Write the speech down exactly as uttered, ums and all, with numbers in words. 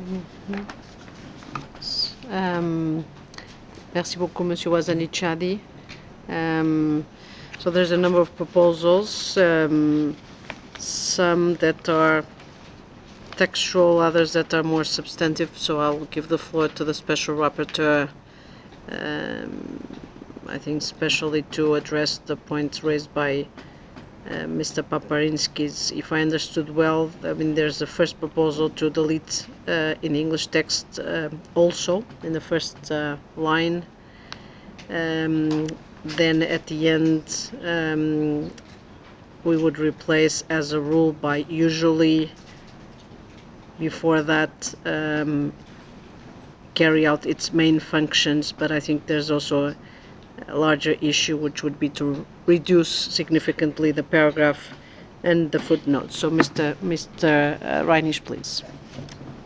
Um, merci beaucoup, Monsieur Wazanichadi. Um, so there's a number of proposals, um, some that are textual, others that are more substantive, so I'll give the floor to the Special Rapporteur, um, I think especially to address the points raised by uh, Mister Paparinskis. If I understood well, I mean there's the first proposal to delete uh, in English text uh, also in the first uh, line. Um, then at the end um, we would replace as a rule by usually. Before that, um, carry out its main functions, but I think there's also a larger issue which would be to reduce significantly the paragraph and the footnotes. So Mr. Mr. Uh, Reinisch, please.